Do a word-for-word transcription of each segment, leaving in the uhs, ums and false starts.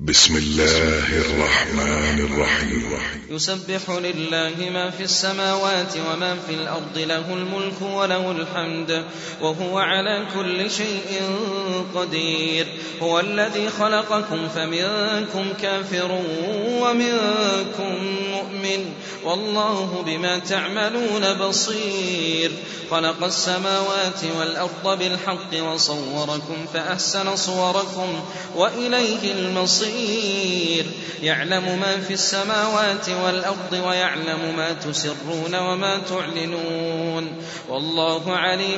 بسم الله الرحمن الرحيم. يسبح لله ما في السماوات وما في الأرض، له الملك وله الحمد وهو على كل شيء قدير. هو الذي خلقكم فمنكم كافر ومنكم مؤمن، والله بما تعملون بصير. خلق السماوات والأرض بالحق وصوركم فأحسن صوركم وإليه المصير. يعلم ما في السماوات والأرض ويعلم ما تسرون وما تعلنون، والله عليم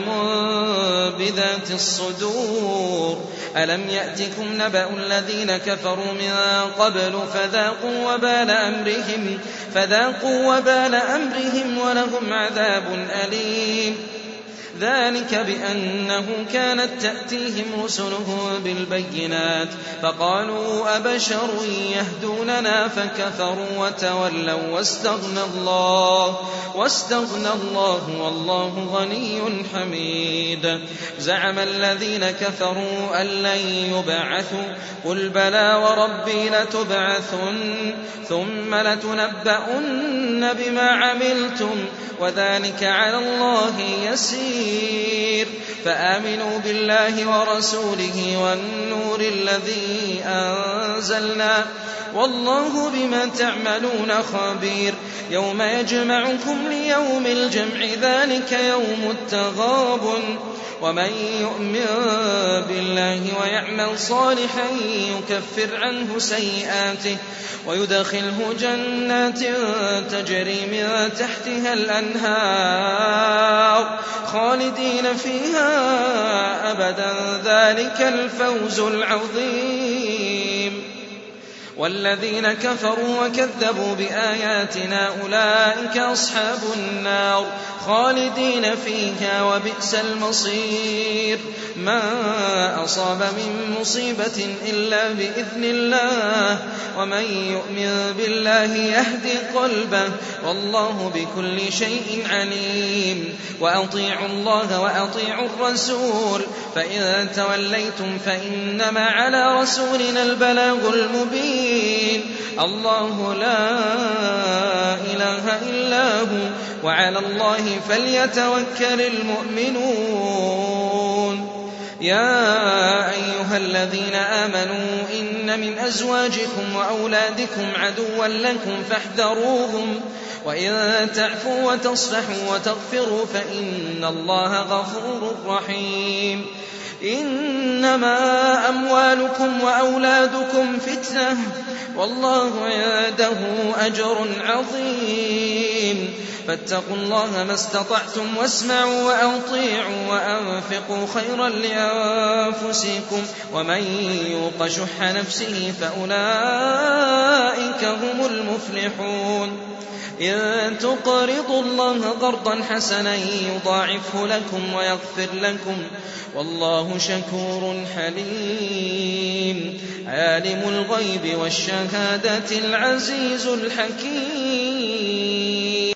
بذات الصدور. ألم يأتكم نبأ الذين كفروا من قبل فذاقوا وبال أمرهم, فذاقوا وبال أمرهم ولهم عذاب أليم. ذلك بأنه كانت تأتيهم رسلهم بالبينات فقالوا أبشر يهدوننا فكفروا وتولوا واستغنى الله, واستغنى الله والله غني حميد. زعم الذين كفروا أن لن يبعثوا قل بلى وربي لتبعثن ثم لتنبؤن بما عملتم وذلك على الله يسير. فآمنوا بالله ورسوله والنور الذي أنزلنا والله بما تعملون خبير. يوم يجمعكم ليوم الجمع ذلك يوم التغابن. ومن يؤمن بالله ويعمل صالحا يكفر عنه سيئاته ويدخله جنات تجري من تحتها الأنهار خالدين فيها أبدا ذلك الفوز العظيم. والذين كفروا وكذبوا بآياتنا أولئك أصحاب النار خالدين فيها وبئس المصير. ما أصاب من مصيبة إلا بإذن الله ومن يؤمن بالله يهدي قلبه والله بكل شيء عليم. وأطيعوا الله وأطيعوا الرسول فإن توليتم فإنما على رسولنا البلاغ المبين. الله لا إله إلا هو وعلى الله فليتوكل المؤمنون. يا أيها الذين آمنوا إن من أزواجكم وأولادكم عدوا لكم فاحذروهم وإن تعفوا وتصفحوا وتغفروا فإن الله غفور رحيم. إنما أموالكم وأولادكم فتنة والله عنده أجر عظيم. فاتقوا الله ما استطعتم واسمعوا وأطيعوا وأنفقوا خيرا لأنفسكم ومن يوق شح نفسه فأولئك هم المفلحون. إن تقرضوا الله قرضا حسنا يضاعفه لكم ويغفر لكم والله شكور حليم. عالم الغيب والشهادة العزيز الحكيم.